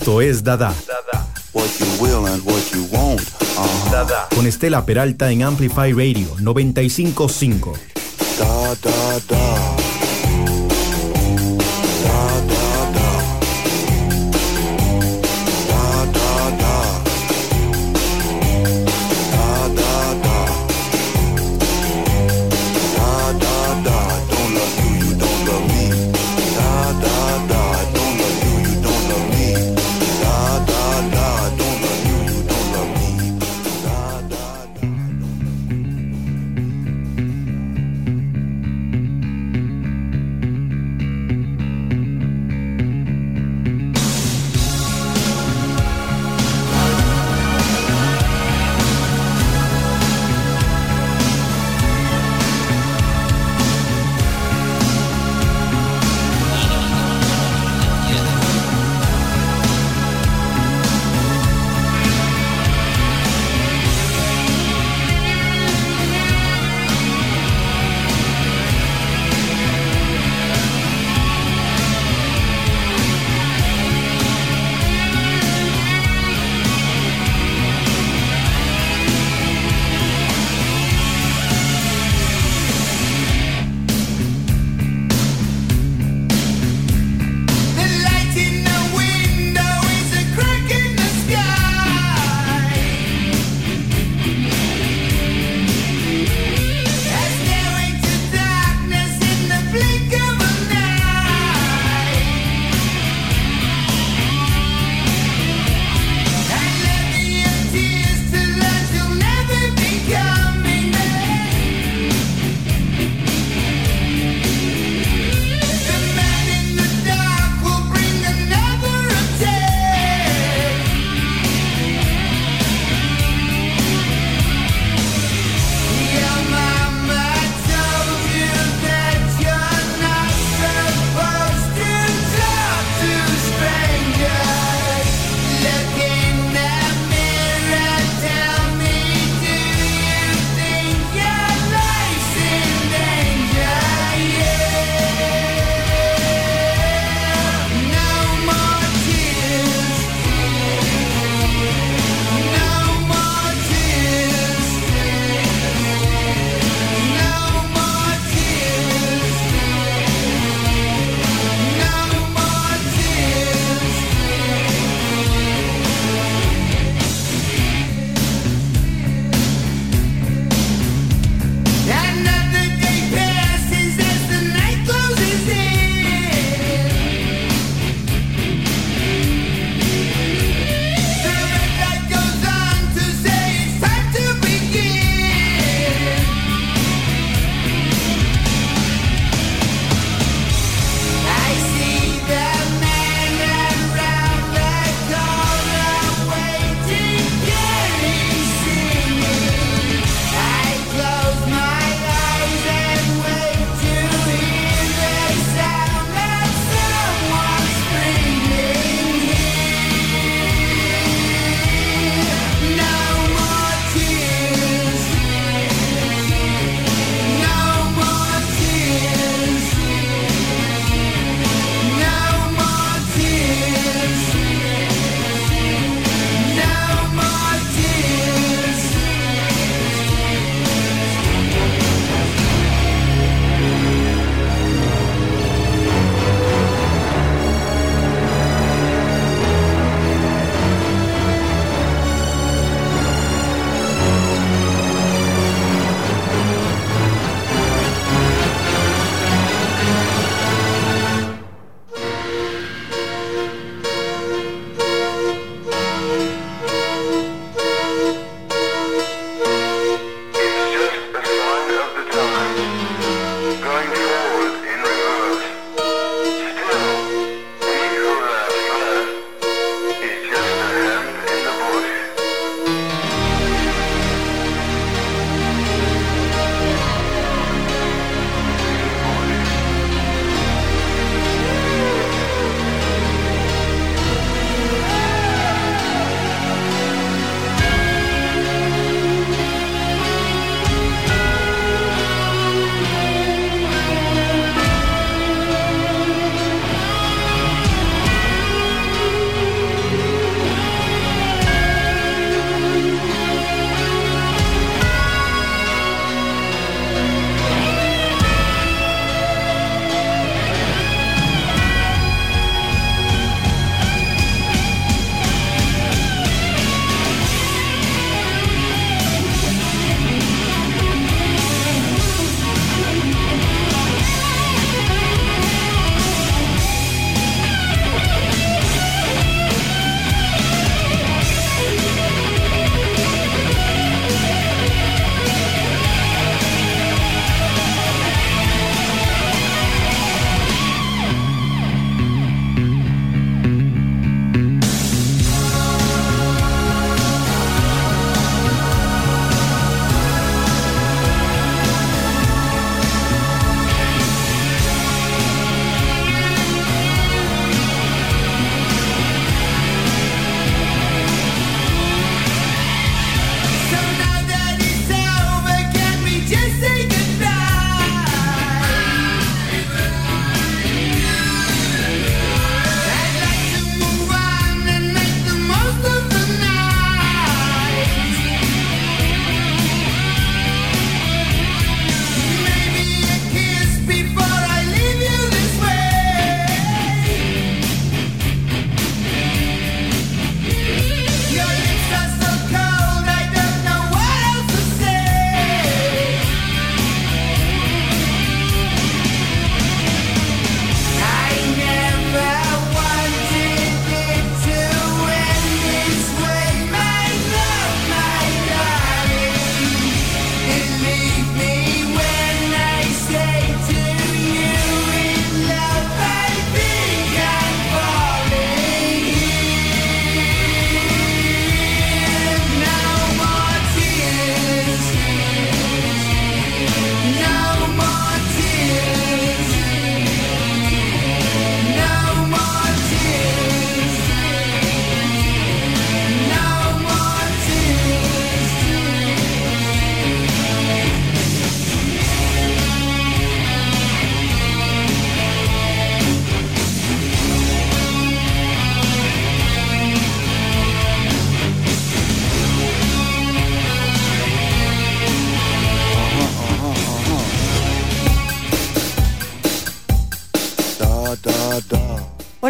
Esto es Dada. What you will and what you won't. Dada. Con Estela Peralta en Amplify Radio 95.5. Da, da, da.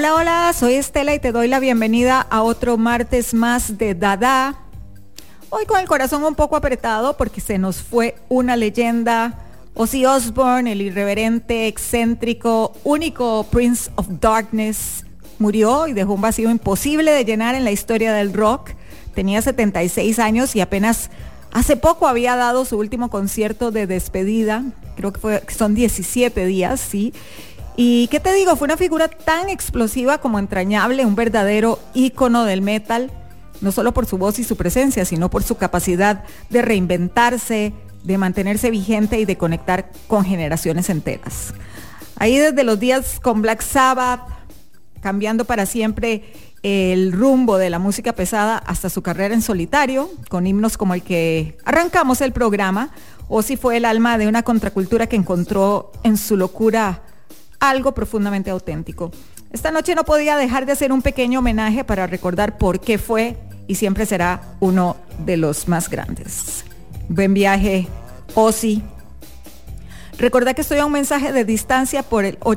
Hola, hola, soy Estela y te doy la bienvenida a otro martes más de Dada. Hoy con el corazón un poco apretado porque se nos fue una leyenda, Ozzy Osbourne, el irreverente, excéntrico, único Prince of Darkness, murió y dejó un vacío imposible de llenar en la historia del rock. Tenía 76 años y apenas hace poco había dado su último concierto de despedida, creo que son 17 días, sí. Y qué te digo, fue una figura tan explosiva como entrañable, un verdadero ícono del metal, no solo por su voz y su presencia, sino por su capacidad de reinventarse, de mantenerse vigente y de conectar con generaciones enteras. Ahí desde los días con Black Sabbath, cambiando para siempre el rumbo de la música pesada hasta su carrera en solitario, con himnos como el que arrancamos el programa, Ozzy fue el alma de una contracultura que encontró en su locura algo profundamente auténtico. Esta noche no podía dejar de hacer un pequeño homenaje para recordar por qué fue y siempre será uno de los más grandes. Buen viaje, Ozzy. Recordá que estoy a un mensaje de distancia por el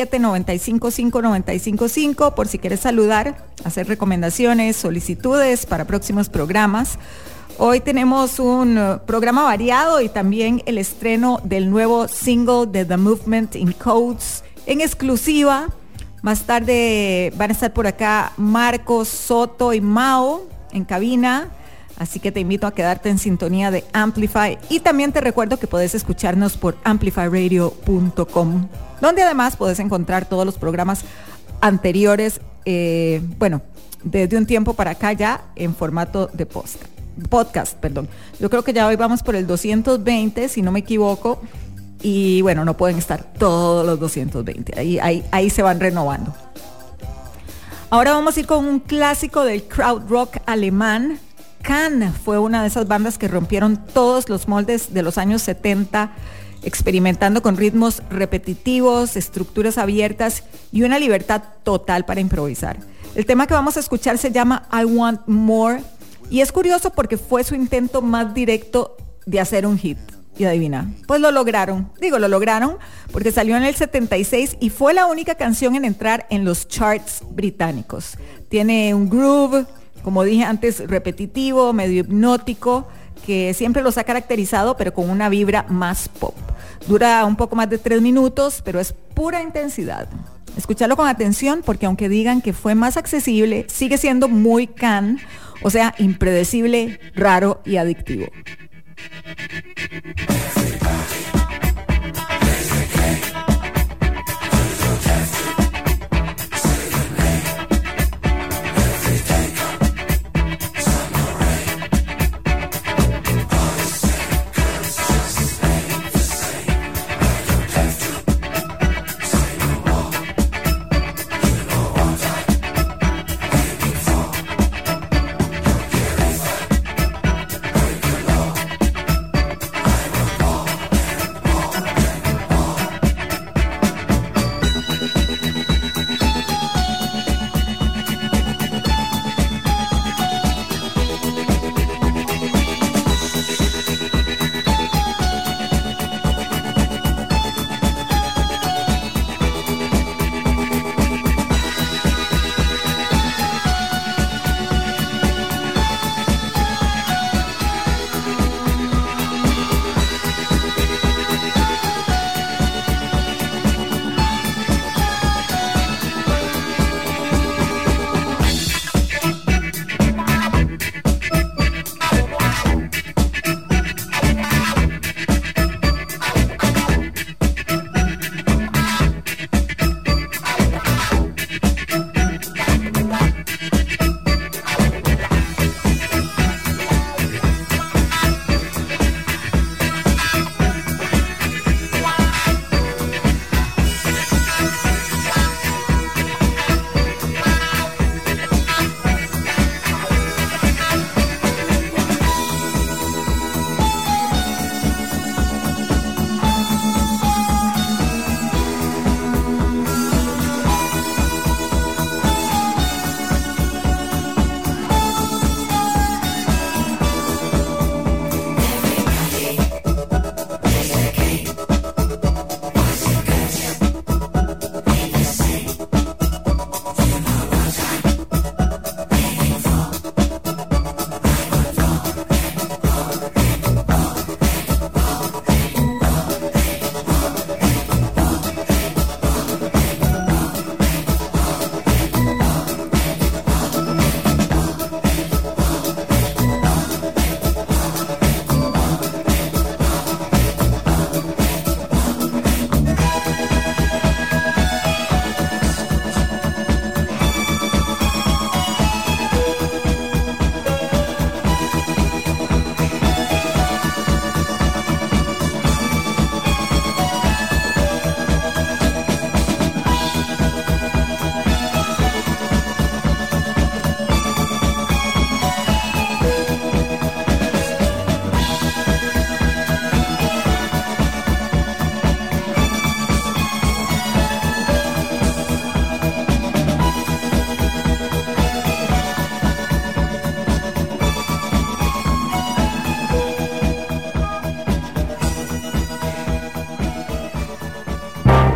87-95-5-955 por si quieres saludar, hacer recomendaciones, solicitudes para próximos programas. Hoy tenemos un programa variado y también el estreno del nuevo single de The Movement in Codes en exclusiva. Más tarde van a estar por acá Marcos, Soto y Mao en cabina. Así que te invito a quedarte en sintonía de Amplify y también te recuerdo que puedes escucharnos por amplifyradio.com, donde además puedes encontrar todos los programas anteriores, desde un tiempo para acá ya en formato de podcast. Yo creo que ya hoy vamos por el 220, si no me equivoco, y bueno, no pueden estar todos los 220, ahí se van renovando. Ahora vamos a ir con un clásico del crowd rock alemán. Can fue una de esas bandas que rompieron todos los moldes de los años 70, experimentando con ritmos repetitivos, estructuras abiertas y una libertad total para improvisar. El tema que vamos a escuchar se llama I Want More y es curioso porque fue su intento más directo de hacer un hit. Y adivina, pues lo lograron porque salió en el 76 y fue la única canción en entrar en los charts británicos. Tiene un groove, como dije antes, repetitivo, medio hipnótico, que siempre los ha caracterizado, pero con una vibra más pop. Dura un poco más de 3 minutos, pero es pura intensidad. Escúchalo con atención, porque aunque digan que fue más accesible, sigue siendo muy Can, o sea, impredecible, raro y adictivo.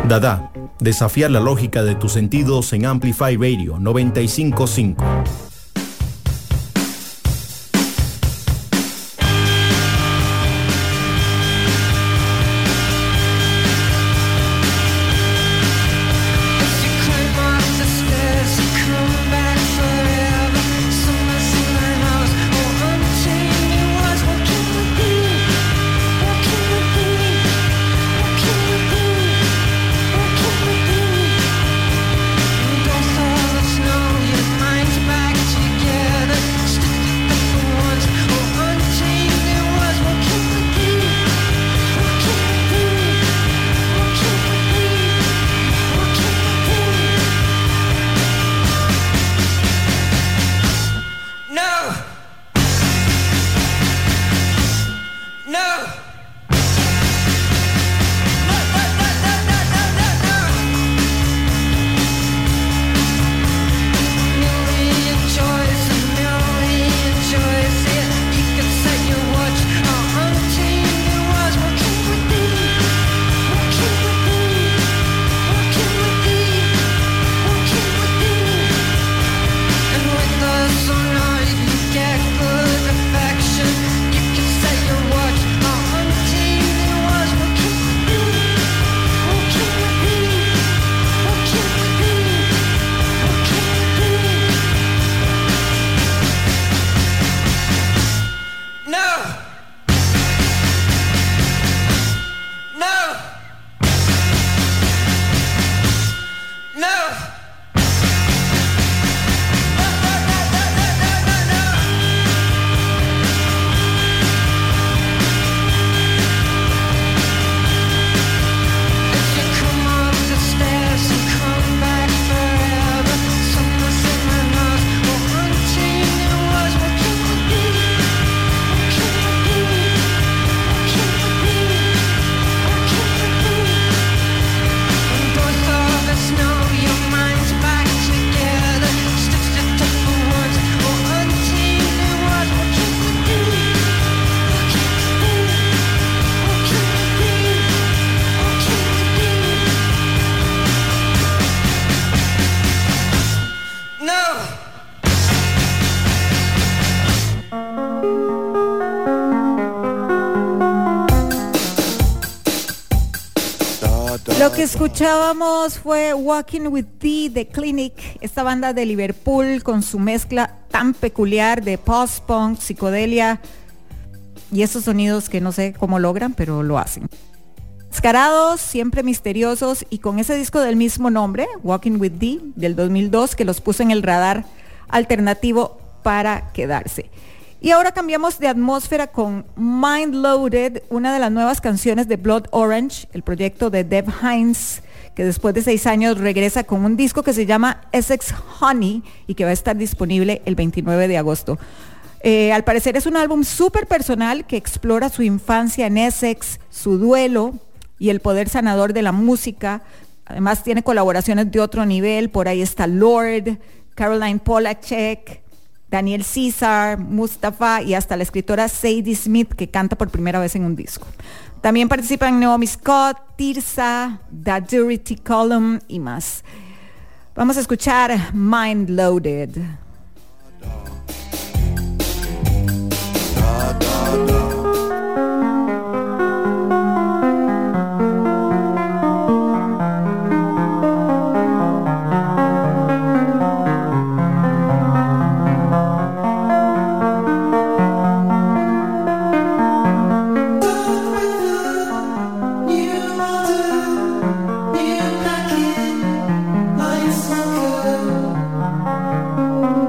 Dada, desafiar la lógica de tus sentidos en Amplify Radio 95.5. Lo que escuchábamos fue Walking With Thee de Clinic, esta banda de Liverpool con su mezcla tan peculiar de post-punk, psicodelia y esos sonidos que no sé cómo logran, pero lo hacen. Descarados, siempre misteriosos y con ese disco del mismo nombre, Walking With Thee, del 2002, que los puso en el radar alternativo para quedarse. Y ahora cambiamos de atmósfera con Mind Loaded, una de las nuevas canciones de Blood Orange, el proyecto de Deb Hines, que después de 6 años regresa con un disco que se llama Essex Honey y que va a estar disponible el 29 de agosto. Al parecer es un álbum súper personal que explora su infancia en Essex, su duelo y el poder sanador de la música. Además tiene colaboraciones de otro nivel, por ahí está Lord, Caroline Polachek, Daniel Caesar, Mustafa y hasta la escritora Sadie Smith, que canta por primera vez en un disco. También participan Naomi Scott, Tirsa, The Dirty Column y más. Vamos a escuchar Mind Loaded. You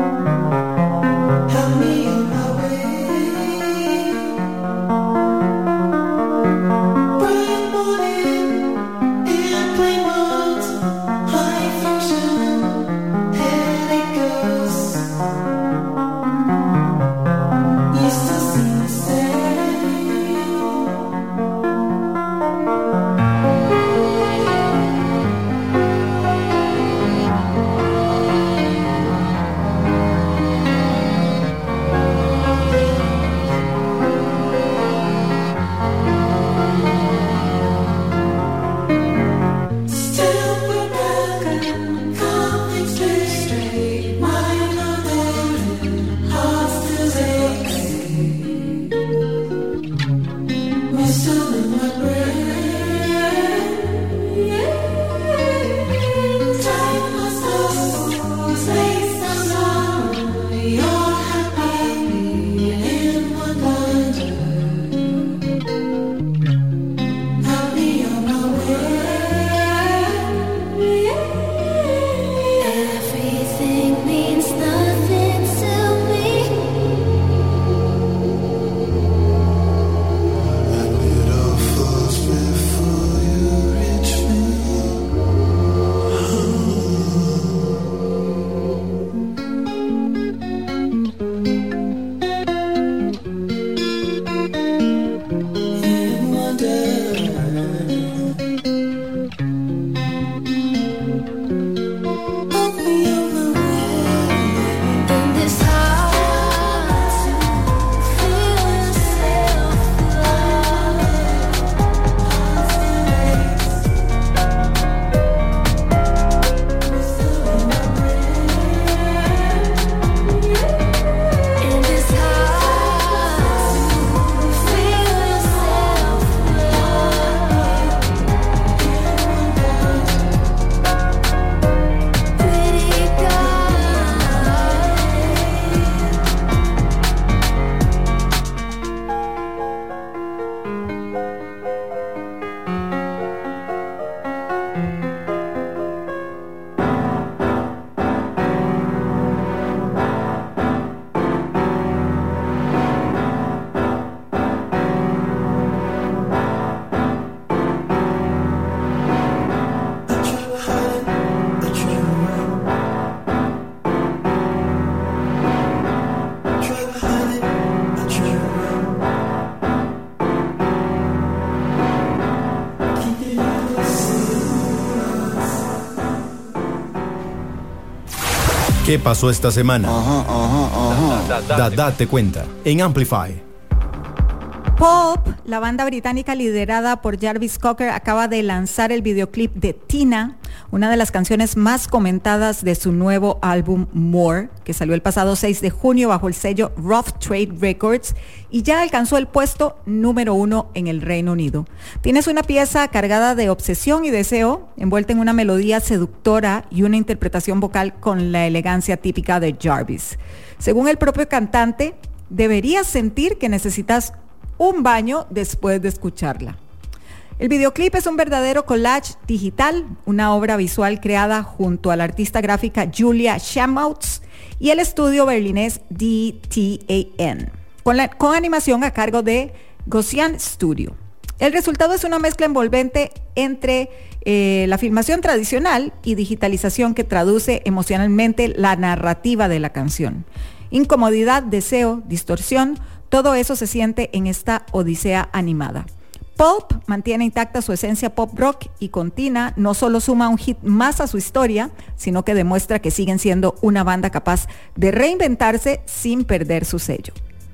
¿Qué pasó esta semana? Date cuenta en Amplify. Pulp, la banda británica liderada por Jarvis Cocker, acaba de lanzar el videoclip de Tina, una de las canciones más comentadas de su nuevo álbum More, que salió el pasado 6 de junio bajo el sello Rough Trade Records y ya alcanzó el puesto número 1 en el Reino Unido. Tina es una pieza cargada de obsesión y deseo, envuelta en una melodía seductora y una interpretación vocal con la elegancia típica de Jarvis. Según el propio cantante, deberías sentir que necesitas un baño después de escucharla. El videoclip es un verdadero collage digital, una obra visual creada junto a la artista gráfica Julia Schamoutz y el estudio berlinés DTAN, con animación a cargo de Gaussian Studio. El resultado es una mezcla envolvente entre la filmación tradicional y digitalización que traduce emocionalmente la narrativa de la canción. Incomodidad, deseo, distorsión, todo eso se siente en esta odisea animada. Pulp mantiene intacta su esencia pop rock y con Tina no solo suma un hit más a su historia, sino que demuestra que siguen siendo una banda capaz de reinventarse sin perder su sello.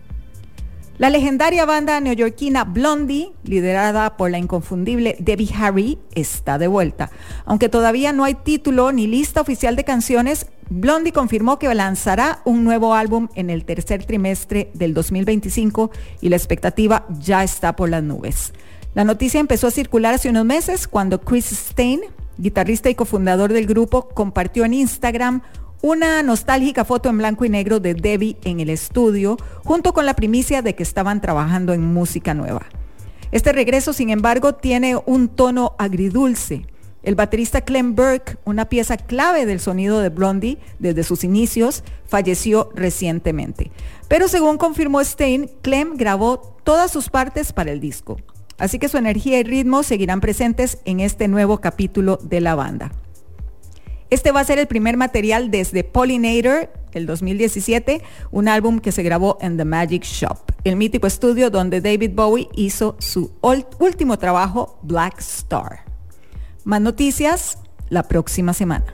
La legendaria banda neoyorquina Blondie, liderada por la inconfundible Debbie Harry, está de vuelta. Aunque todavía no hay título ni lista oficial de canciones, Blondie confirmó que lanzará un nuevo álbum en el tercer trimestre del 2025 y la expectativa ya está por las nubes. La noticia empezó a circular hace unos meses cuando Chris Stein, guitarrista y cofundador del grupo, compartió en Instagram una nostálgica foto en blanco y negro de Debbie en el estudio, junto con la primicia de que estaban trabajando en música nueva. Este regreso, sin embargo, tiene un tono agridulce. El baterista Clem Burke, una pieza clave del sonido de Blondie desde sus inicios, falleció recientemente. Pero según confirmó Stein, Clem grabó todas sus partes para el disco. Así que su energía y ritmo seguirán presentes en este nuevo capítulo de la banda. Este va a ser el primer material desde Pollinator, el 2017, un álbum que se grabó en The Magic Shop, el mítico estudio donde David Bowie hizo su último trabajo, Black Star. Más noticias la próxima semana.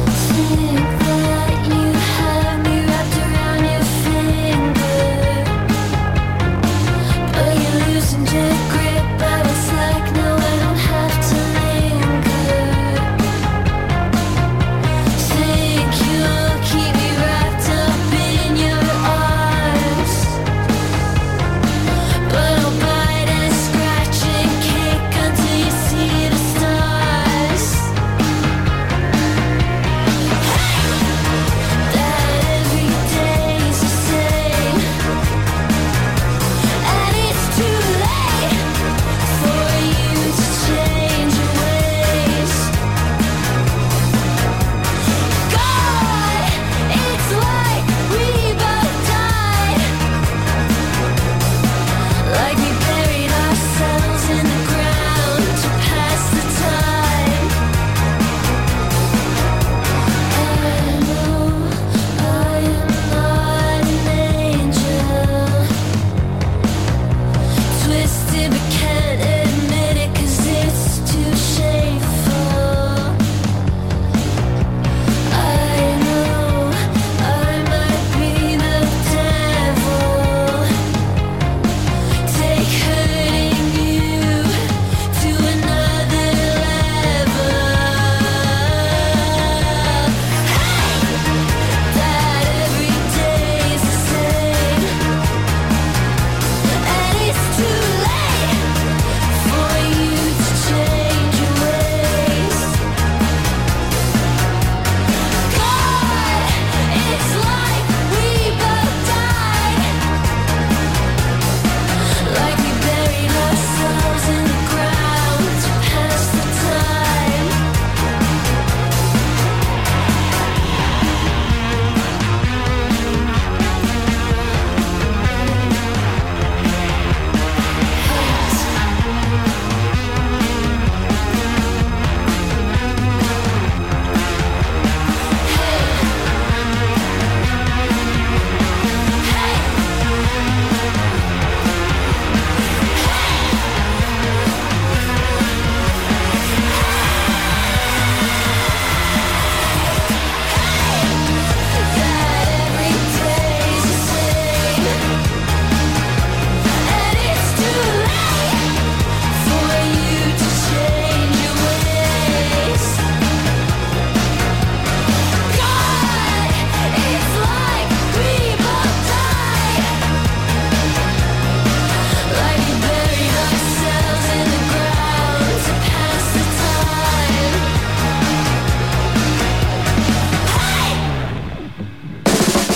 Think that you have me wrapped around your finger.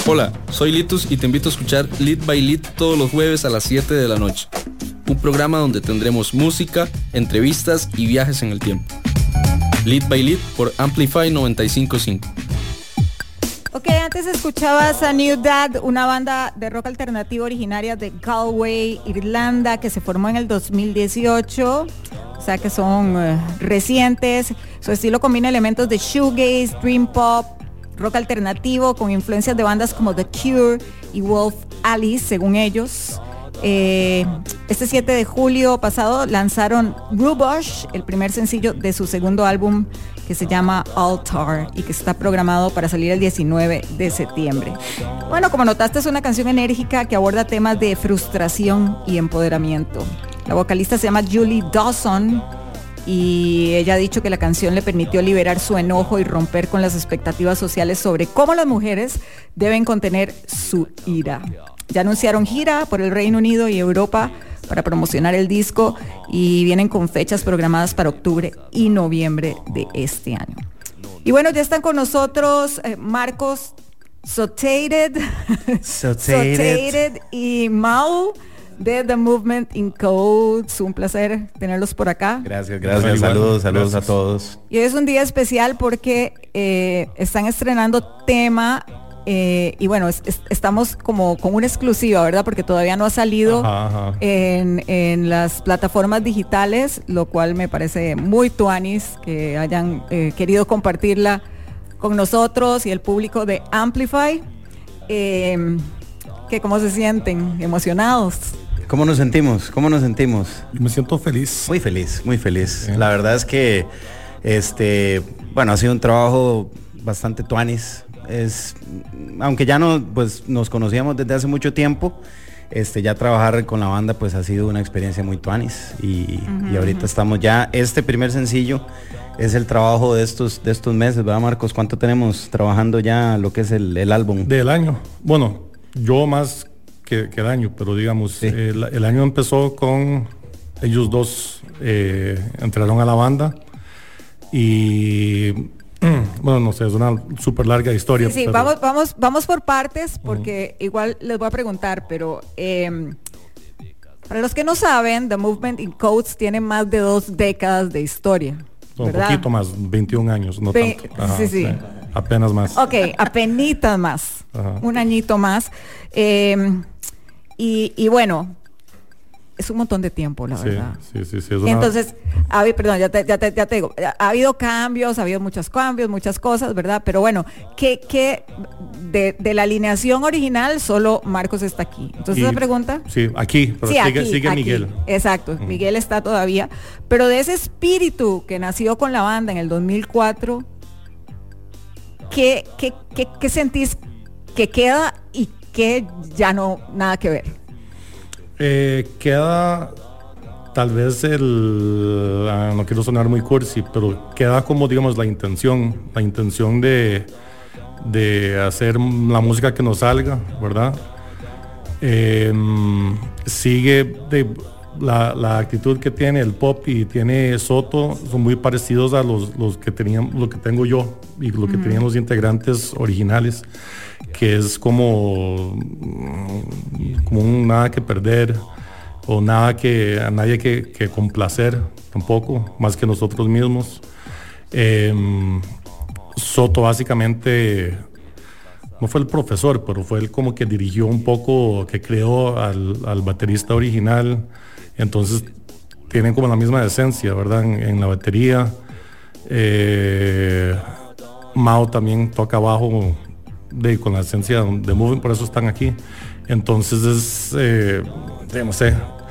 Hola, soy Litus y te invito a escuchar Lead by Lead todos los jueves a las 7 de la noche. Un programa donde tendremos música, entrevistas y viajes en el tiempo. Lead by Lead por Amplify 95.5. Ok, antes escuchabas a New Dad, una banda de rock alternativo originaria de Galway, Irlanda, que se formó en el 2018. O sea que son recientes. Su estilo combina elementos de shoegaze, dream pop, rock alternativo con influencias de bandas como The Cure y Wolf Alice, según ellos. Este 7 de julio pasado lanzaron Rubush, el primer sencillo de su segundo álbum que se llama Altar y que está programado para salir el 19 de septiembre. Bueno, como notaste, es una canción enérgica que aborda temas de frustración y empoderamiento. La vocalista se llama Julie Dawson y ella ha dicho que la canción le permitió liberar su enojo y romper con las expectativas sociales sobre cómo las mujeres deben contener su ira. Ya anunciaron gira por el Reino Unido y Europa para promocionar el disco y vienen con fechas programadas para octubre y noviembre de este año. Y bueno, ya están con nosotros Marcos Sotated y Mau de The Movement in Codes. Un placer tenerlos por acá. Gracias. Saludos a todos. Y hoy es un día especial porque están estrenando tema. Y bueno, estamos como con una exclusiva, ¿verdad? Porque todavía no ha salido en las plataformas digitales, lo cual me parece muy tuanis que hayan querido compartirla con nosotros y el público de Amplify. Que ¿cómo se sienten? ¿Emocionados? ¿Cómo nos sentimos? Me siento feliz. Muy feliz. La verdad es que bueno, ha sido un trabajo bastante tuanis. Aunque ya no, pues nos conocíamos desde hace mucho tiempo, ya trabajar con la banda pues ha sido una experiencia muy tuanis y ahorita estamos ya, este primer sencillo es el trabajo de estos meses, ¿verdad, Marcos? ¿Cuánto tenemos trabajando ya lo que es el álbum? Del año, bueno, yo más que el año, pero digamos, sí. El año empezó con ellos dos, entraron a la banda y bueno, no sé, es una súper larga historia. Sí, pero... vamos por partes porque igual les voy a preguntar, pero para los que no saben, The Movement in Codes tiene más de 2 décadas de historia, ¿verdad? Un poquito más, 21 años, no tanto. Ajá, sí. Apenas más. Ok, apenitas más, un añito más. Y bueno, es un montón de tiempo, la verdad. Sí. Entonces, perdón, ya te digo, ha habido cambios, ha habido muchos cambios, muchas cosas, ¿verdad? Pero bueno, que de la alineación original solo Marcos está aquí. Entonces, esa pregunta. Sí, aquí, pero sí, sigue aquí. Miguel. Exacto, Miguel está todavía. Pero de ese espíritu que nació con la banda en el 2004, ¿qué sentís que queda y que ya no, nada que ver? Queda tal vez no quiero sonar muy cursi, pero queda como, digamos, la intención de hacer la música que nos salga, ¿verdad? Sigue la actitud que tiene el pop y tiene Soto, son muy parecidos a los que tenían, lo que tengo yo y lo que tenían los integrantes originales, que es como un nada que perder o a nadie que complacer tampoco, más que nosotros mismos. Soto básicamente no fue el profesor, pero fue él como que dirigió un poco, que creó al baterista original. Entonces tienen como la misma esencia, ¿verdad? En la batería. Mao también toca bajo con la esencia de Moving, por eso están aquí. Entonces no sé,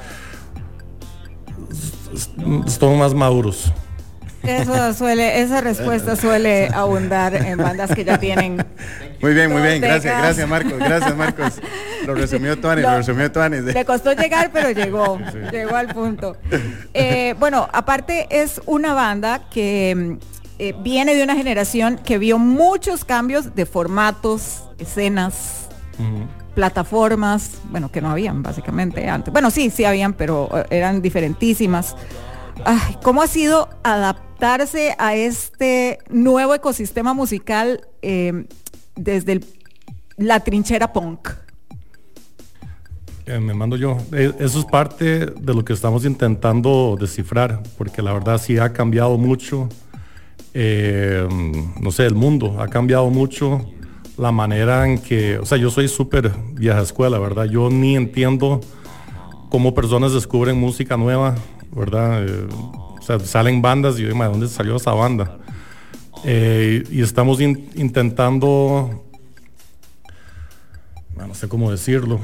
son más maduros. Esa respuesta suele abundar en bandas que ya tienen. Muy bien. Gracias Marcos. Lo resumió Tuanis. Le costó llegar, pero llegó al punto. Bueno, aparte es una banda que viene de una generación que vio muchos cambios de formatos, escenas, plataformas, bueno, que no habían básicamente antes. Bueno, sí habían, pero eran diferentísimas. Ay, ¿cómo ha sido adaptarse a este nuevo ecosistema musical desde el la trinchera punk? Me mando yo. Eso es parte de lo que estamos intentando descifrar, porque la verdad sí ha cambiado mucho. No sé, el mundo ha cambiado mucho. La manera en que, o sea, yo soy súper vieja escuela, ¿verdad? Yo ni entiendo cómo personas descubren música nueva, ¿verdad? O sea, salen bandas y yo digo, ¿de dónde salió esa banda? Y estamos intentando, no sé cómo decirlo,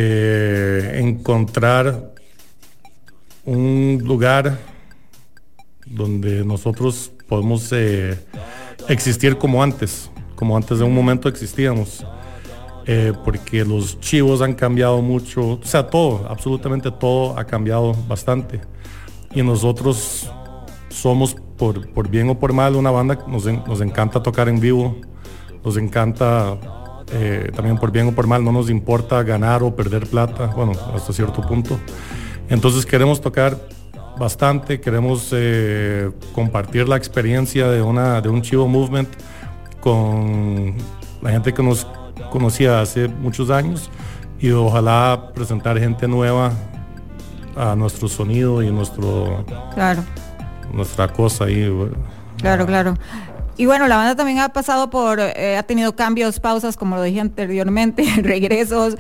encontrar un lugar donde nosotros podemos existir como antes de un momento existíamos, porque los chivos han cambiado mucho, o sea, todo, absolutamente todo ha cambiado bastante, y nosotros somos, por bien o por mal, una banda que nos encanta tocar en vivo, nos encanta, también por bien o por mal, no nos importa ganar o perder plata, bueno, hasta cierto punto. Entonces queremos tocar bastante, queremos compartir la experiencia de un Chivo Movement con la gente que nos conocía hace muchos años, y ojalá presentar gente nueva a nuestro sonido y Claro. nuestra cosa ahí. Claro. Y bueno, la banda también ha pasado por, ha tenido cambios, pausas, como lo dije anteriormente, regresos.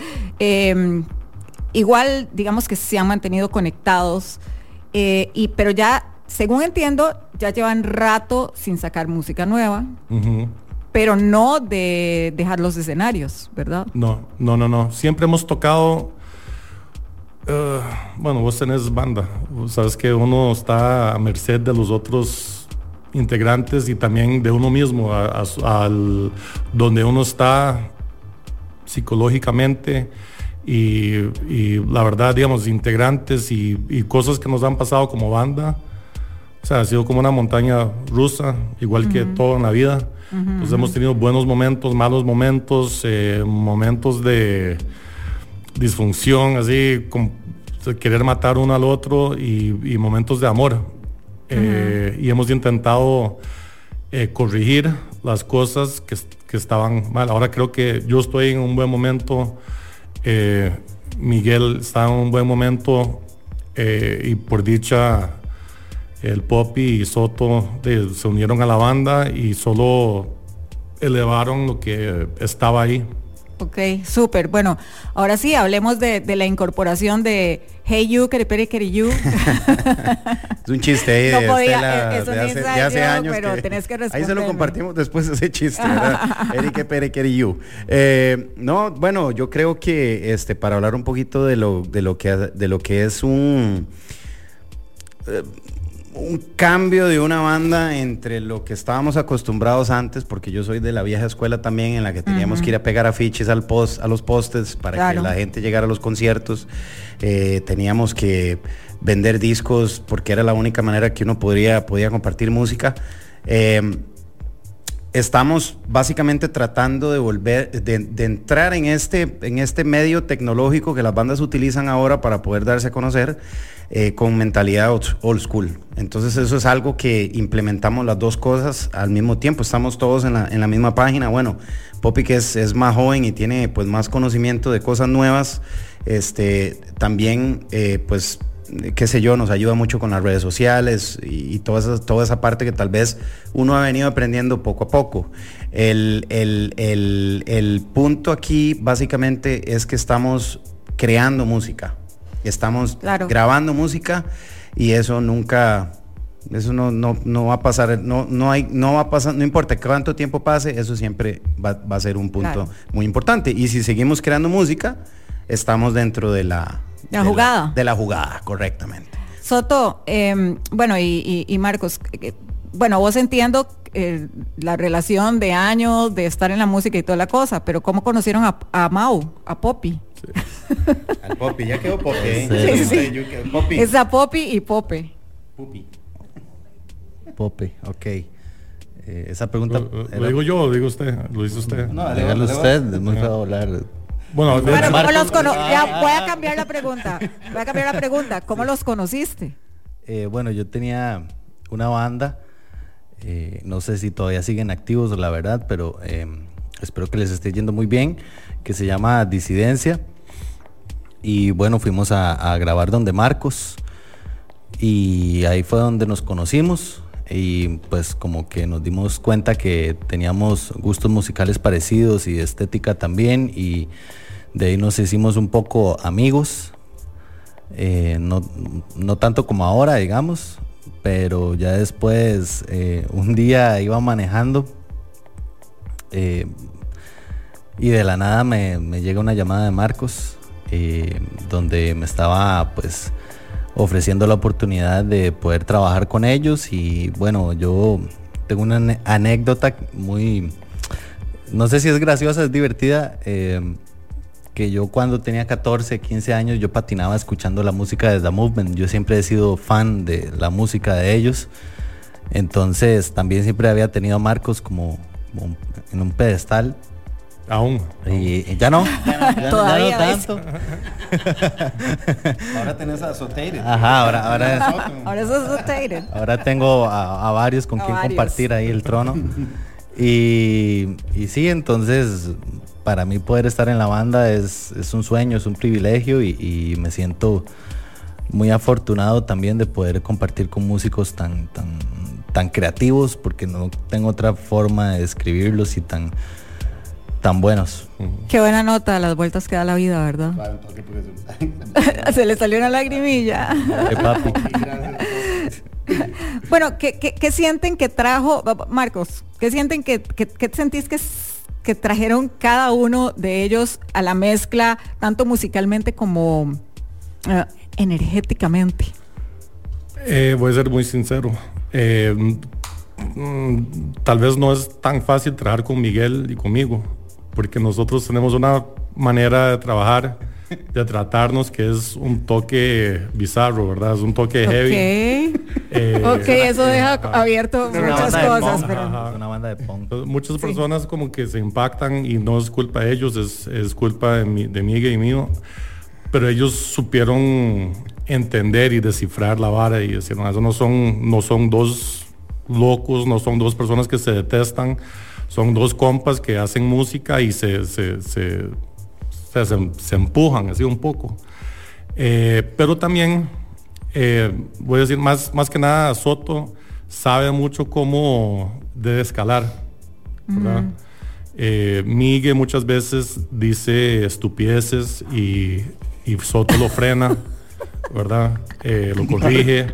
Igual, digamos que se han mantenido conectados, pero ya, según entiendo, ya llevan rato sin sacar música nueva. Uh-huh. Pero no de dejar los escenarios, ¿verdad? No. Siempre hemos tocado. Bueno, vos tenés banda. Sabes que uno está a merced de los otros integrantes y también de uno mismo, donde uno está psicológicamente. Y la verdad, digamos, integrantes y cosas que nos han pasado como banda. O sea, ha sido como una montaña rusa, igual que todo en la vida. Pues hemos tenido buenos momentos, malos momentos, momentos de disfunción, así, como querer matar uno al otro, y momentos de amor. Y hemos intentado corregir las cosas que estaban mal. Ahora creo que yo estoy en un buen momento, Miguel está en un buen momento, y por dicha el Poppy y Soto se unieron a la banda y solo elevaron lo que estaba ahí. Ok, súper. Bueno, ahora sí, hablemos de la incorporación de Hey You, Keriperi You. Es un chiste ahí No de podía, Estela, de hace años. pero tenés que responder. Ahí se lo compartimos después de ese chiste, ¿verdad? Keriperi You. No, bueno, yo creo que para hablar un poquito de lo que es un cambio de una banda entre lo que estábamos acostumbrados antes, porque yo soy de la vieja escuela también, en la que teníamos que ir a pegar afiches a los postes para que la gente llegara a los conciertos. Teníamos que vender discos porque era la única manera que uno podía compartir música. Estamos básicamente tratando de entrar en este medio tecnológico que las bandas utilizan ahora para poder darse a conocer, con mentalidad old school. Entonces eso es algo que implementamos las dos cosas al mismo tiempo. Estamos todos en la misma página. Bueno, Poppy, que es más joven y tiene pues más conocimiento de cosas nuevas, también pues qué sé yo, nos ayuda mucho con las redes sociales y toda esa parte que tal vez uno ha venido aprendiendo poco a poco. El punto aquí básicamente es que estamos creando música, estamos grabando música, y eso no va a pasar, no va a pasar, no importa cuánto tiempo pase, eso siempre va a ser un punto muy importante. Y si seguimos creando música, estamos dentro de la jugada. De la jugada, correctamente. Soto, bueno, y Marcos, bueno, vos entiendo la relación de años de estar en la música y toda la cosa, pero ¿cómo conocieron a Mau, a Poppy? Sí. Al Poppy, ya quedó Poppy. Sí. Poppy. Es a Poppy y Pope. Poppy, ok. Esa pregunta... ¿Lo digo yo o lo digo usted? ¿Lo dice usted? No, dígalo usted, es muy feo hablar. Bueno, ¿cómo los ya voy a cambiar la pregunta. ¿Cómo los conociste? Bueno, yo tenía una banda, no sé si todavía siguen activos, la verdad, pero espero que les esté yendo muy bien, que se llama Disidencia. Y bueno, fuimos a grabar donde Marcos y ahí fue donde nos conocimos y pues como que nos dimos cuenta que teníamos gustos musicales parecidos y estética también, y de ahí nos hicimos un poco amigos, no tanto como ahora, digamos, pero ya después un día iba manejando y de la nada me llega una llamada de Marcos, donde me estaba pues ofreciendo la oportunidad de poder trabajar con ellos. Y bueno, yo tengo una anécdota muy, no sé si es graciosa, es divertida, que yo cuando tenía 14, 15 años yo patinaba escuchando la música de The Movement. Yo siempre he sido fan de la música de ellos, entonces también siempre había tenido a Marcos como en un pedestal. Aún. Y ya no. Todavía ya no tanto. Ahora tenés a Soteire. Ajá, Ahora eso es rotated. ahora tengo a varios con quien varios. compartir ahí el trono. Y sí, entonces para mí poder estar en la banda es un sueño, es un privilegio, y me siento muy afortunado también de poder compartir con músicos tan creativos, porque no tengo otra forma de describirlos, y tan buenos. Qué buena nota, las vueltas que da la vida, ¿verdad? Se le salió una lagrimilla. Papi. Bueno, ¿qué sienten que trajo, Marcos? ¿Qué sienten que sentís que trajeron cada uno de ellos a la mezcla, tanto musicalmente como energéticamente? Voy a ser muy sincero. Tal vez no es tan fácil trabajar con Miguel y conmigo, porque nosotros tenemos una manera de trabajar, de tratarnos, que es un toque bizarro, ¿verdad? Es un toque heavy. Ok, eso deja abierto muchas cosas. Punk, Pero... es una banda de punk. Muchas personas como que se impactan, y no es culpa de ellos, es culpa de Miguel y mío, pero ellos supieron entender y descifrar la vara y decir, no, eso no son dos locos, no son dos personas que se detestan, son dos compas que hacen música y se empujan así un poco. Pero también voy a decir, más que nada, Soto sabe mucho cómo debe escalar, ¿verdad? Miguel muchas veces dice estupideces y Soto lo frena, ¿verdad? Lo corrige.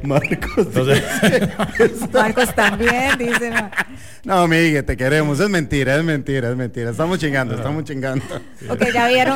Marcos también dice. No, Miguel, te queremos. Es mentira. Estamos chingando. Ok, ya vieron.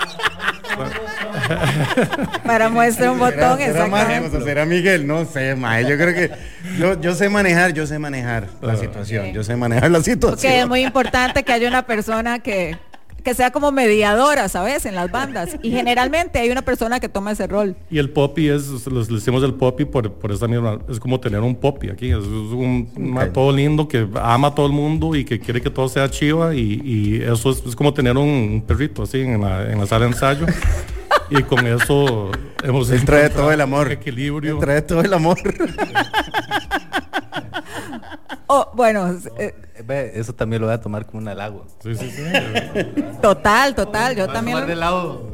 Para muestra un botón, exactamente. ¿Será Miguel? No sé, mae. Yo creo que yo sé manejar la situación. Yo sé manejar la situación. Ok, es muy importante que haya una persona que sea como mediadora, ¿sabes? En las bandas. Y generalmente hay una persona que toma ese rol. Y el popi le decimos el popi por esa misma, es como tener un popi aquí, es un todo lindo que ama a todo el mundo y que quiere que todo sea chiva, y eso es como tener un perrito así en la sala de ensayo. Y con eso hemos trae todo el amor. Equilibrio. Trae todo el amor. Oh, bueno, Eso también lo voy a tomar como un halago. Sí. total, yo también. Del lado.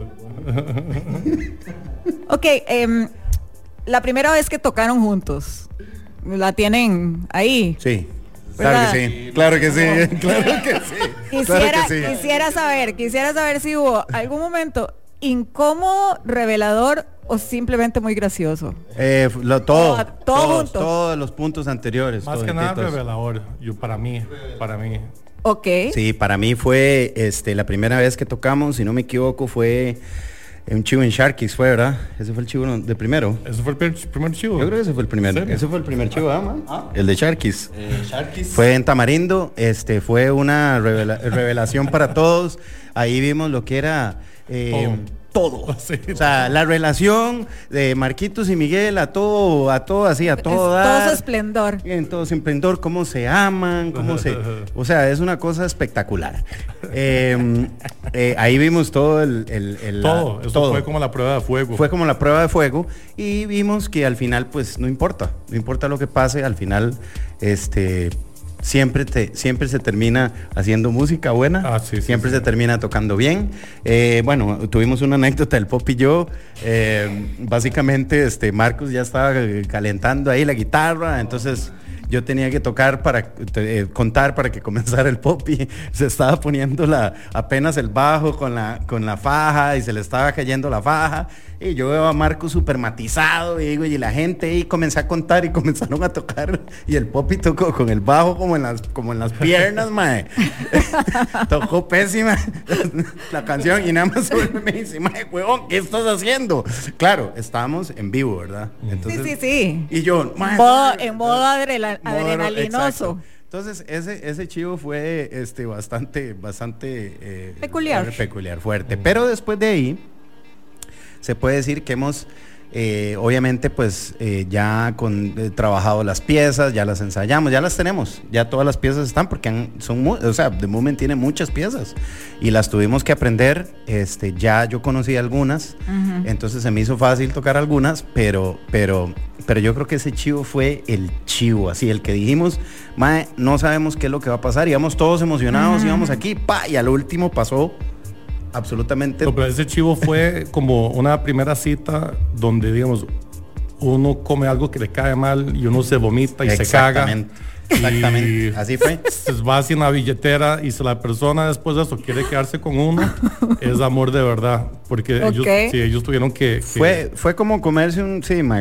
Ok, la primera vez que tocaron juntos, ¿la tienen ahí? Sí. ¿Verdad? Claro que sí. Quisiera saber si hubo algún momento incómodo, revelador o simplemente muy gracioso. Todo junto. todos los puntos anteriores. Más que nada revelador, para mí. Ok. Sí, para mí fue la primera vez que tocamos, si no me equivoco, fue un chivo en Sharkies, fue, ¿verdad? Ese fue el chivo de primero. ¿Ese fue el primer chivo? Yo creo que ese fue el primero. Ese fue el primer chivo, man. El de Sharkies. Sharkies. Fue en Tamarindo, fue una revelación para todos. Ahí vimos lo que era todo. Sí. O sea, la relación de Marquitos y Miguel a todo así, a todo dar. Todo su esplendor. En todo su esplendor, cómo se aman, o sea, es una cosa espectacular. Ahí vimos todo todo. Fue como la prueba de fuego. Fue como la prueba de fuego, y vimos que al final, pues, no importa lo que pase, al final, siempre se termina haciendo música buena, siempre se termina tocando bien. Bueno, tuvimos una anécdota del Pop y yo, básicamente Marcos ya estaba calentando ahí la guitarra, entonces yo tenía que tocar contar para que comenzara el Pop y se estaba poniendo apenas el bajo con la faja y se le estaba cayendo la faja y yo veo a Marcos super matizado y la gente ahí comenzó a contar y comenzaron a tocar y el Popi tocó con el bajo como en las piernas, mae. Tocó pésima la canción y nada más me dice, mae, huevón, ¿qué estás haciendo? Claro, estábamos en vivo, ¿verdad? Entonces, sí. Y yo, mae, en modo adrenalinoso. Exacto. Entonces ese chivo fue bastante peculiar, fuerte. Pero después de ahí se puede decir que hemos obviamente pues ya trabajado las piezas, ya las ensayamos, ya las tenemos, ya todas las piezas están porque The Movement tiene muchas piezas y las tuvimos que aprender. Ya yo conocí algunas, entonces se me hizo fácil tocar algunas, pero yo creo que ese chivo fue el chivo, así el que dijimos, mae, no sabemos qué es lo que va a pasar, íbamos todos emocionados, íbamos aquí, y al último pasó absolutamente. No, pero ese chivo fue como una primera cita donde, digamos, uno come algo que le cae mal y uno se vomita y se caga. Exactamente, así fue. Va hacia una billetera y si la persona después de eso quiere quedarse con uno, es amor de verdad, porque ellos tuvieron que... Fue como comerse un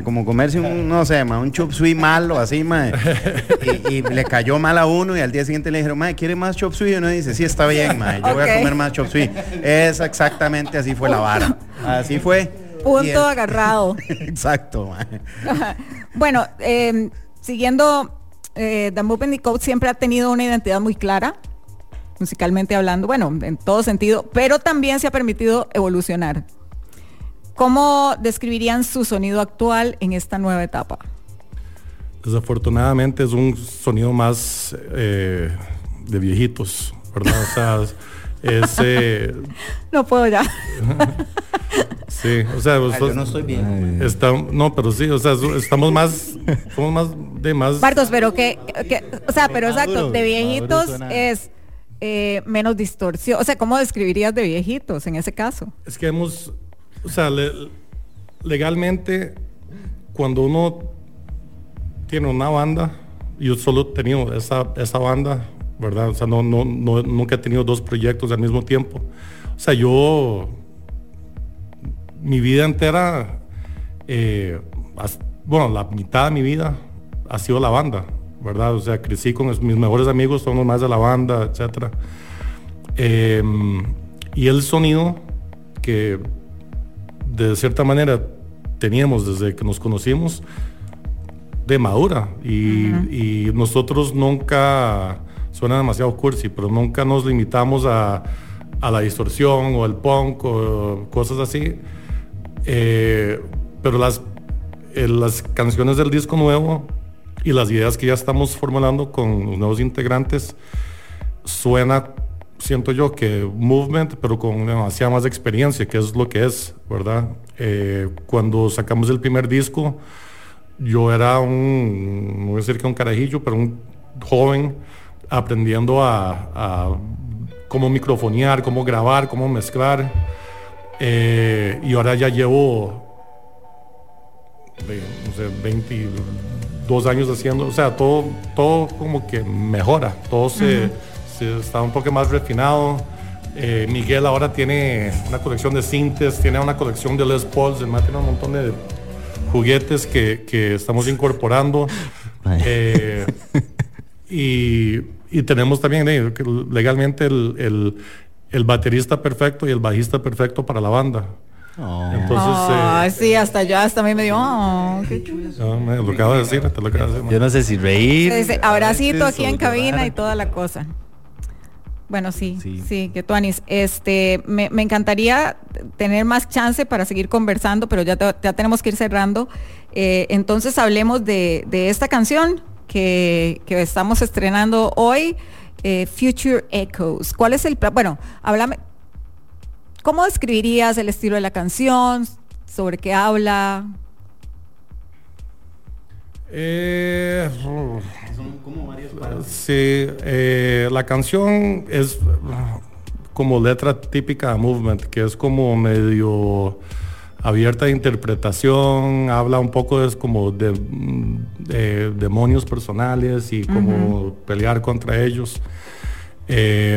no sé, un chop suey malo, así, mae. Y le cayó mal a uno y al día siguiente le dijeron, mae, ¿quiere más chop suey? Y uno dice, sí, está bien, mae, yo voy a comer más chop suey. Es exactamente así fue la vara. Así fue. Punto agarrado. Exacto, mae. Bueno, siguiendo... The Movement Code siempre ha tenido una identidad muy clara, musicalmente hablando, bueno, en todo sentido, pero también se ha permitido evolucionar. ¿Cómo describirían su sonido actual en esta nueva etapa? Desafortunadamente es un sonido más de viejitos, ¿verdad? O sea, no puedo ya. Sí, o sea, yo no estoy bien. Pero sí, o sea, somos más Bartos, pero pero exacto, de viejitos es menos distorsión. O sea, ¿cómo describirías de viejitos en ese caso? Es que legalmente, cuando uno tiene una banda, yo solo he tenido esa banda, ¿verdad? O sea, nunca he tenido dos proyectos al mismo tiempo. O sea, mi vida entera, la mitad de mi vida ha sido la banda, ¿verdad? O sea, crecí con mis mejores amigos, son los más de la banda, etcétera. Y el sonido que de cierta manera teníamos desde que nos conocimos, de madura. Y nosotros nunca, suena demasiado cursi, pero nunca nos limitamos a la distorsión o el punk o cosas así. Pero las canciones del disco nuevo y las ideas que ya estamos formulando con los nuevos integrantes suena, siento yo, que Movement, pero con demasiada más experiencia, que es lo que es, ¿verdad? Cuando sacamos el primer disco, yo era no voy a decir que un carajillo, pero un joven aprendiendo a cómo microfonear, cómo grabar, cómo mezclar. Y ahora ya llevo 22 años haciendo, o sea, todo como que mejora, todo se está un poco más refinado. Miguel ahora tiene una colección de sintes, tiene una colección de Les Pauls, el man tiene un montón de juguetes que estamos incorporando. Y tenemos también legalmente el baterista perfecto y el bajista perfecto para la banda. Entonces, sí, hasta a mí me dio, qué chulo. Lo acabo de decir, te lo acabo de decir. Yo no sé si reír. Abracito aquí en cabina y toda la cosa. Bueno, sí, que tuanis. Me encantaría tener más chance para seguir conversando, pero ya tenemos que ir cerrando. Entonces hablemos de esta canción que estamos estrenando hoy, Future Echoes. ¿Cuál es el plan? Bueno, háblame. ¿Cómo describirías el estilo de la canción? ¿Sobre qué habla? como varias partes. Sí, la canción es como letra típica de Movement, que es como medio abierta de interpretación, habla un poco como de demonios personales y como pelear contra ellos. ¿Qué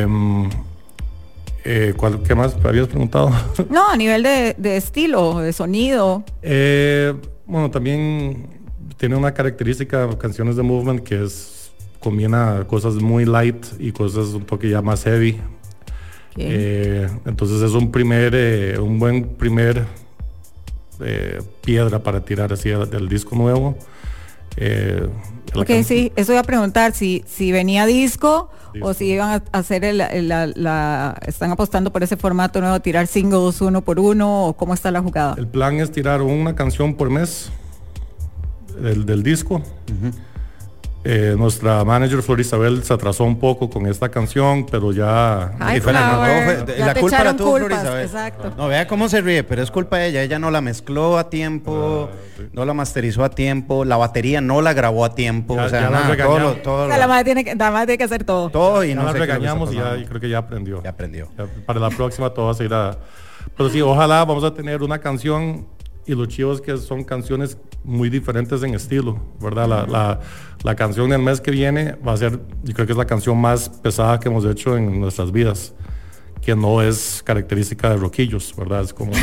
más habías preguntado? No, a nivel de estilo, de sonido. Bueno, también tiene una característica canciones de Movement que combina cosas muy light y cosas un toque ya más heavy. Entonces es un buen primer piedra para tirar así del disco nuevo. Ok, sí, eso iba a preguntar si venía disco o si iban a hacer están apostando por ese formato nuevo, tirar singles uno por uno, o cómo está la jugada. El plan es tirar una canción por mes del disco. Nuestra manager Flor Isabel se atrasó un poco con esta canción, pero ya... Ay, la culpa la tuvo Flor Isabel. Exacto. No, vea cómo se ríe, pero es culpa de ella. Ella no la mezcló a tiempo, no la masterizó a tiempo, la batería no la grabó a tiempo. Ya, o sea, ya nada, O sea, la madre tiene que hacer todo. todo y ya no la sé qué regañamos y está ya pasando. creo que ya aprendió. Ya aprendió. Ya, para la próxima todo va a seguir Pero sí, ojalá vamos a tener una canción, y lo chivo es que son canciones muy diferentes en estilo, ¿verdad? La canción del mes que viene va a ser, yo creo que es la canción más pesada que hemos hecho en nuestras vidas, que no es característica de roquillos, ¿verdad? Es como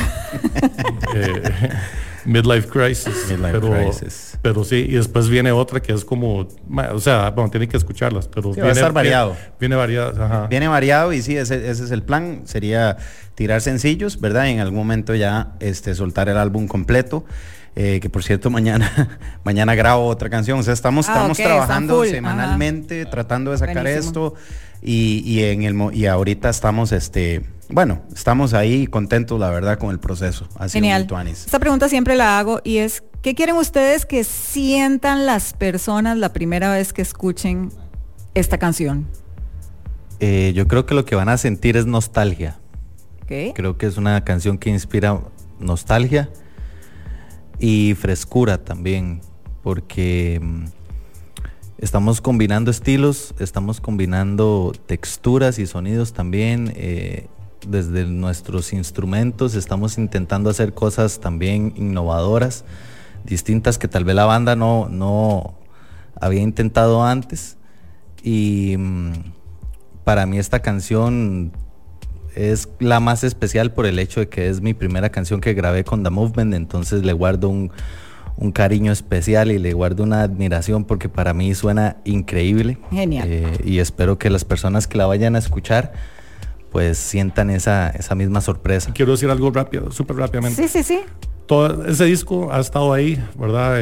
Midlife Crisis. Crisis. Pero sí, y después viene otra que es como, o sea, bueno, tienen que escucharlas, pero Sí, va a estar variado. Viene variado, ajá. Viene variado y sí, ese es el plan. Sería tirar sencillos, ¿verdad? Y en algún momento ya soltar el álbum completo. Que por cierto mañana grabo otra canción. O sea, estamos trabajando semanalmente, tratando de sacar Buenísimo. esto. Y ahorita estamos estamos ahí contentos, la verdad, con el proceso. Ha sido Genial. muy tuanis. Esta pregunta siempre la hago y es, ¿qué quieren ustedes que sientan las personas la primera vez que escuchen esta canción? Yo creo que lo que van a sentir es nostalgia. ¿Okay? Creo que es una canción que inspira nostalgia y frescura también, porque estamos combinando estilos, estamos combinando texturas y sonidos también. Desde nuestros instrumentos estamos intentando hacer cosas también innovadoras, distintas, que tal vez la banda no había intentado antes. Y para mí esta canción es la más especial por el hecho de que es mi primera canción que grabé con The Movement, entonces le guardo un cariño especial y le guardo una admiración porque para mí suena increíble. Genial. Y espero que las personas que la vayan a escuchar pues sientan esa misma sorpresa. Quiero decir algo rápido, súper rápidamente. Sí. Todo ese disco ha estado ahí, ¿verdad?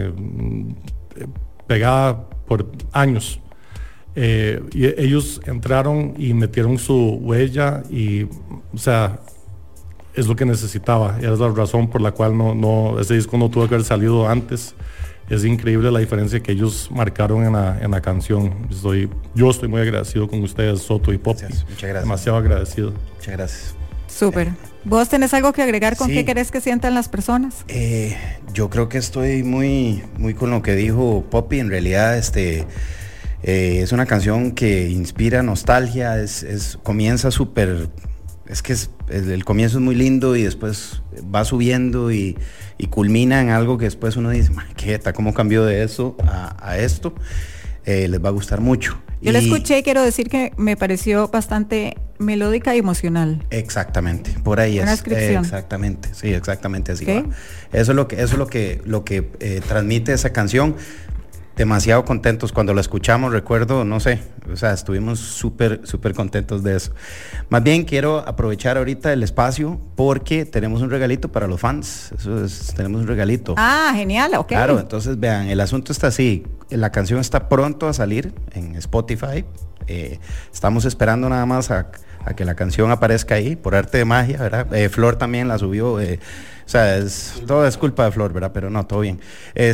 Pegada por años. Y ellos entraron y metieron su huella y, o sea, es lo que necesitaba. Es la razón por la cual ese disco no tuvo que haber salido antes. Es increíble la diferencia que ellos marcaron en la canción. Yo estoy muy agradecido con ustedes, Soto y Poppy. Muchas gracias. Demasiado agradecido. Muchas gracias. Súper. ¿Vos tenés algo que agregar con Sí. qué querés que sientan las personas? Yo creo que estoy muy con lo que dijo Poppy. En realidad, es una canción que inspira nostalgia. Comienza súper. El comienzo es muy lindo y después va subiendo y culmina en algo que después uno dice, ¿cómo cambió de eso a esto? Les va a gustar mucho. Yo la escuché y quiero decir que me pareció bastante melódica y emocional. Exactamente, por ahí Una es. descripción. Exactamente, sí, exactamente así ¿Okay? va. Eso es lo que transmite esa canción. Demasiado contentos cuando la escuchamos, recuerdo, no sé, o sea, estuvimos súper contentos de eso. Más bien quiero aprovechar ahorita el espacio porque tenemos un regalito para los fans. Tenemos un regalito. Ah, genial, ok. Claro, entonces vean, el asunto está así. La canción está pronto a salir en Spotify. Estamos esperando nada más a que la canción aparezca ahí, por arte de magia, ¿verdad? Flor también la subió. O sea, todo es culpa de Flor, ¿verdad? Pero no, todo bien.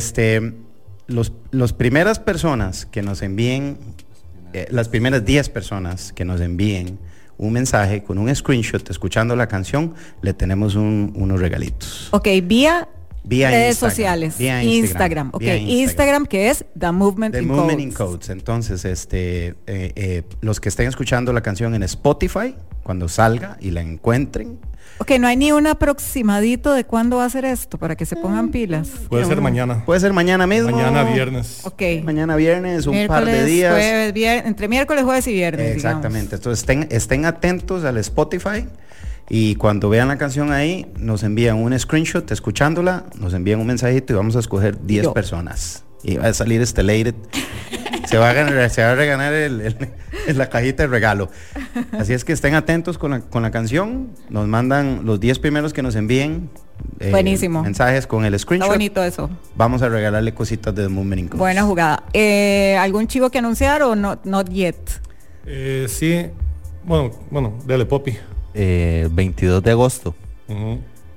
Los primeras personas que nos envíen, las primeras 10 personas que nos envíen un mensaje con un screenshot escuchando la canción, le tenemos unos regalitos. Ok, vía Vía redes Instagram, sociales. vía Instagram. Ok, vía Instagram que es The Movement, The in, Movement Codes. in Codes. Entonces, los que estén escuchando la canción en Spotify, cuando salga y la encuentren, Ok, no hay ni un aproximadito de cuándo va a ser esto para que se pongan pilas. Puede ser mañana. puede ser mañana mismo. Mañana viernes. Ok. Mañana viernes, un par de Miércoles, días. jueves, viernes, entre miércoles, jueves y viernes. Exactamente. Entonces estén atentos al Spotify y cuando vean la canción ahí, nos envían un screenshot escuchándola, nos envían un mensajito y vamos a escoger 10 Yo. personas. Y va a salir Stellated. se va a regalar la cajita de regalo. Así es que estén atentos con la canción. Nos mandan los 10 primeros que nos envíen. Buenísimo. Mensajes con el Está screenshot. bonito eso. Vamos a regalarle cositas de The Movement in Codes. Buena jugada. ¿Algún chivo que anunciar o not yet? Sí, bueno, dale, Poppy. 22 de agosto. Ujú.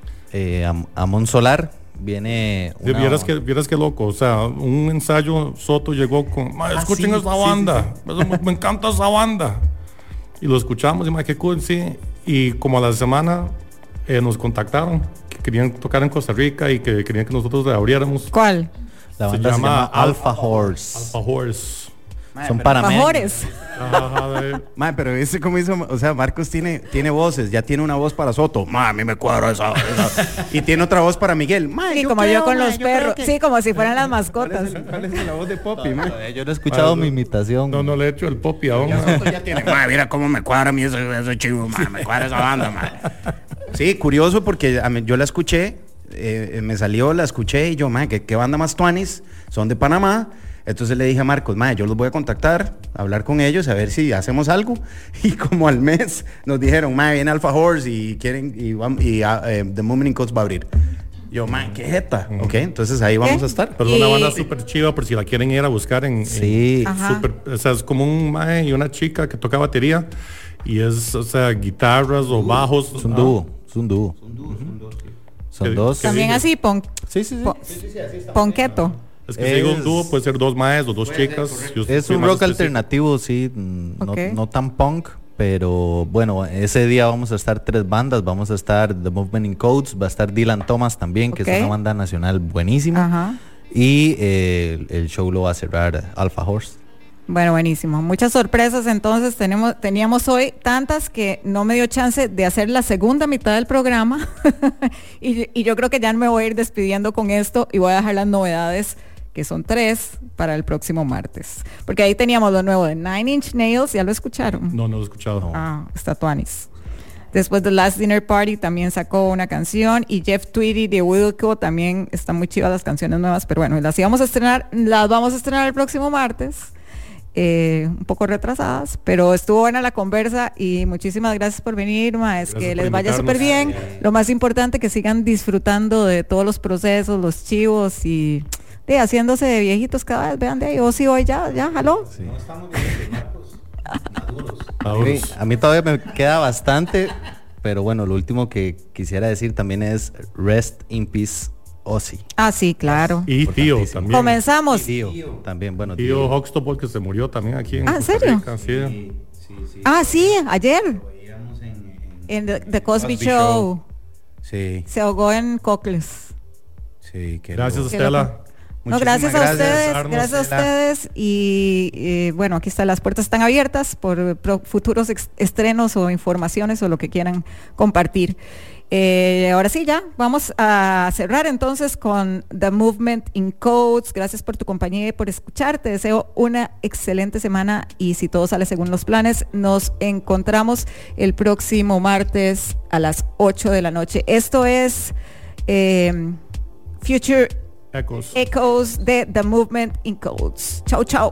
Amon Solar viene Vieras que loco, o sea, un ensayo Soto llegó con, escuchen sí, esa sí, banda, me encanta esa banda. Y lo escuchamos y qué cool, sí. Y como a la semana nos contactaron, que querían tocar en Costa Rica y que querían que nosotros le abriéramos. ¿Cuál? La banda se llama Alpha Horse. Alpha Horse. Son panameños. Pajores. Mae, pero ese como hizo, o sea, Marcos tiene voces, ya tiene una voz para Soto, mae, a mí me cuadra esa. Y tiene otra voz para Miguel, mae, Sí, yo como creo, yo con mae, los yo creo perros. que- Sí, como si fueran las mascotas. ¿Cuál es la voz de Poppy, mae? Yo no he escuchado mi imitación. No le he hecho el Poppy aún. Soto ya tiene, mae, mira cómo me cuadra a mí ese chivo, mae, me cuadra esa banda, mae. Sí, curioso porque yo la escuché, me salió, la escuché y yo, mae, ¿qué banda más tuanis? Son de Panamá. Entonces le dije a Marcos, mae, yo los voy a contactar, a hablar con ellos, a ver si hacemos algo. Y como al mes nos dijeron, mae, viene Alpha Horse y quieren, The Movement in Codes va a abrir. Yo, mae, qué jeta. Ok, entonces ahí vamos a estar. Pero es una Y- banda súper chiva por si la quieren ir a buscar en Sí. Ajá. o sea, es como un mae y una chica que toca batería y es, o sea, guitarras o bajos. Es un dúo. Es un dúo. Son ¿Qué- dos. qué También digo? así, Sí, sí, sí. ponqueto. Es que si digo un Es- dúo, puede ser dos maes o dos chicas. y usted Es soy un más rock específico. alternativo, sí, Ok. no tan punk, pero bueno, ese día vamos a estar 3 bandas, vamos a estar The Movement in Codes, va a estar Dylan Thomas también, que Ok. es una banda nacional buenísima, Ajá. y el show lo va a cerrar Alpha Horse. Bueno, buenísimo. Muchas sorpresas entonces teníamos hoy, tantas que no me dio chance de hacer la segunda mitad del programa. y yo creo que ya me voy a ir despidiendo con esto y voy a dejar las novedades, que son 3, para el próximo martes. Porque ahí teníamos lo nuevo de Nine Inch Nails, ¿ya lo escucharon? No lo he escuchado. Ah, está tuanis. Después de Last Dinner Party también sacó una canción y Jeff Tweedy de Wilco también están muy chivas las canciones nuevas, pero bueno, las vamos a estrenar el próximo martes. Un poco retrasadas, pero estuvo buena la conversa y muchísimas gracias por venir, maes, Gracias que por les vaya invitarnos. súper bien. Lo más importante, que sigan disfrutando de todos los procesos, los chivos y haciéndose de viejitos cada vez. Vean de ahí, sí, hoy ya, jaló. Maduros. A mí todavía me queda bastante, pero bueno, lo último que quisiera decir también es Rest in Peace Ozzy. Ah, sí, claro. Y Tío también. Comenzamos. Tío, también, bueno, Tío Huxtable, que se murió también aquí en Ah, ¿en Costa serio? Rica, sí. Ah, sí, ayer. En The Cosby Show. Sí, Se ahogó en Cocles. sí. que Gracias, lo- Qué Estela. loco. No, Muchísimas gracias a ustedes, Arnold, gracias a Estela. ustedes y bueno, aquí están, las puertas están abiertas por futuros estrenos o informaciones o lo que quieran compartir. Ahora sí, ya vamos a cerrar entonces con The Movement in Codes. Gracias por tu compañía y por escuchar. Te deseo una excelente semana y si todo sale según los planes, nos encontramos el próximo martes a las 8 de la noche. Esto es Future Echoes de The Movement in Codes. Chau, chau.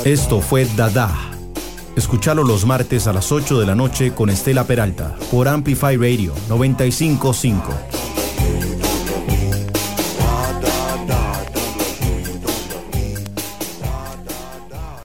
Esto fue Dada. Escúchalo los martes a las 8 de la noche con Estela Peralta por Amplify Radio 95.5.